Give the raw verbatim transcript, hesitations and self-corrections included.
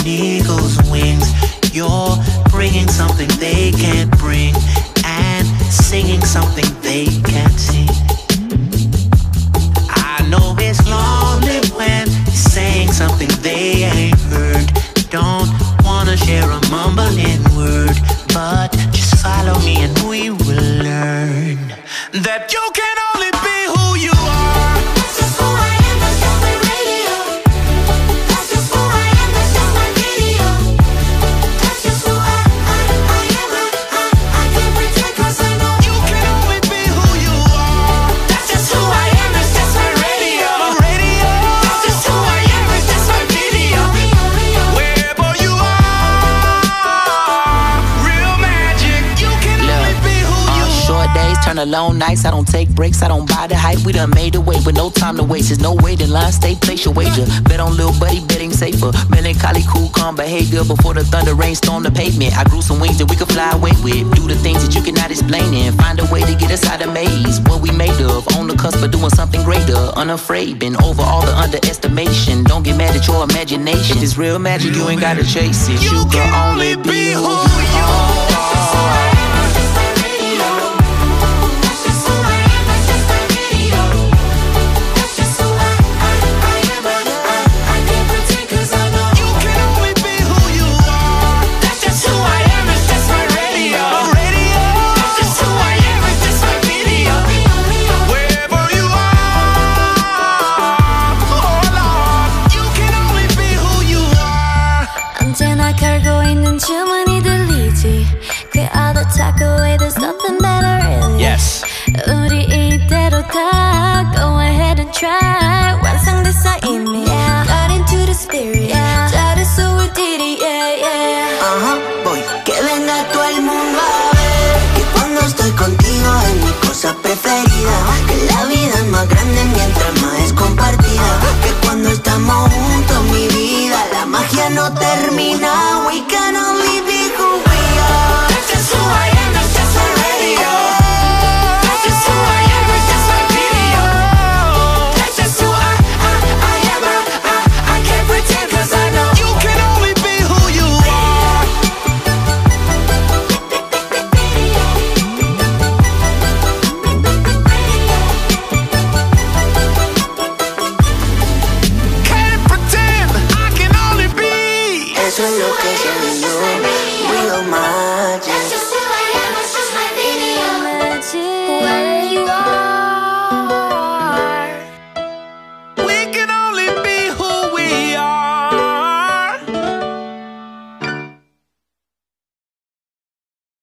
eagle's wings. You're bringing something they can't bring, and singing something they can't sing. I know it's lonely when you're saying something they ain't heard. Don't wanna share a mumbling word, but just follow me and we will learn that you can only be who you are. That's just who I am, that's just my radio. That's just who I am, that's just my video. That's just who I, I, I am, I, I, I can't pretend cause I know You can only be who you are. that's just who I am, it's just my radio. My radio. That's just who I am, it's just my video. Wherever you are, real magic. You can only be who you Uh, are. short days turn to long nights. I don't take breaks, I don't buy the hype. We done made a way with no time to waste. There's no wait in line, stay place your wager. Bet on little buddy, betting safer. Melancholy, cool, calm behavior. Before the thunder rain storm the pavement, I grew some wings that we could fly away with. Do the things that you cannot explain and find a way to get us out of maze. What we made of, on the cusp of doing something greater. Unafraid, been over all the underestimation. Don't get mad at your imagination. If it's real magic, you ain't gotta chase it. You can only be who you are. You can only be who you are. That's just who I am, it's just my radio. My radio. That's just who I am, it's just my video. Wherever you are, oh Lord, you can only be who you are. 언제나 걸고 있는 주머니 들리지. 그 other talk away, there's nothing that I really. Yes. 우리 이대로 다 go ahead and try.